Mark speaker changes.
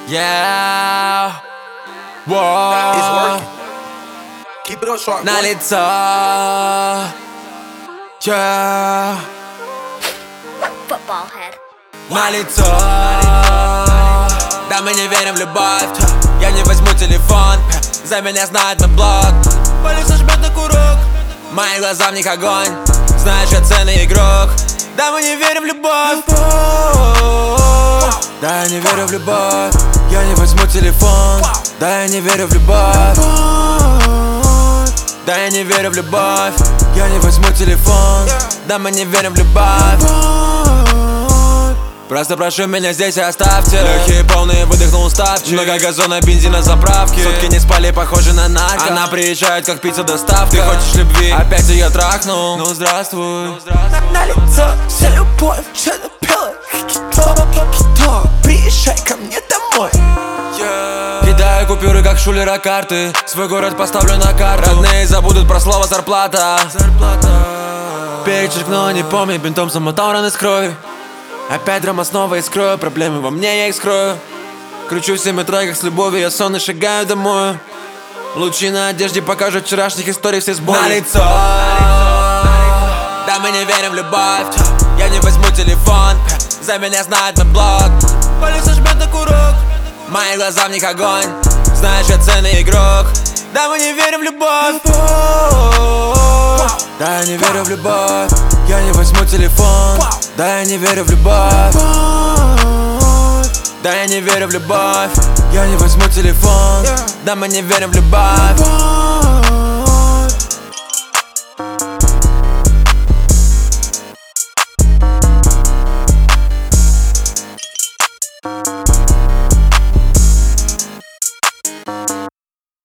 Speaker 1: Yeah.
Speaker 2: It's
Speaker 1: Wow.
Speaker 2: working. Keep it on sharp.
Speaker 1: На лицо. Yeah.
Speaker 3: Football head.
Speaker 1: На лицо. Да, мы не верим в любовь. Я не возьму телефон. За меня знает мой блог. Полиция жмет на курок. Мои глаза в них огонь. Знаешь, я ценный игрок. Да, мы не верим в любовь. Да, я не верю в любовь. Я не возьму телефон. Да, я не верю в любовь. Да, я не верю в любовь. Я не возьму телефон. Да, мы не верим в любовь. Просто прошу меня здесь и оставьте. Легкие полные, выдохнул уставчик. Много газона, бензина, заправки. Сутки не спали, похожи на нарко. Она приезжает, как пицца доставка. Ты хочешь любви, опять ее трахнул. Ну здравствуй.
Speaker 2: На лицо вся любовь, что напела. Кто? Приезжай ко мне домой.
Speaker 1: Кидаю купюры, как шулера карты. Свой город поставлю на карту. Родные забудут про слово зарплата. Перечеркну, не помню, бинтом замотал раны с кровью. Опять драма, снова искрою. Проблемы во мне, я их скрою. Кручу в 7 утра, как с любовью. Я сонный, шагаю домой. Лучи на одежде покажут вчерашних историй, все сбои. На лицо. Да, мы не верим в любовь. Я не возьму телефон. За меня знает мой блог. Полиция жмет на курок. Мои глаза в них огонь. Знаешь, я ценный игрок. Да, мы не верим в любовь. Да, я не верю в любовь. Я не возьму телефон. Да, я не верю в любовь. Да, я не верю в любовь. Я не возьму телефон. Да, мы не верим в любовь.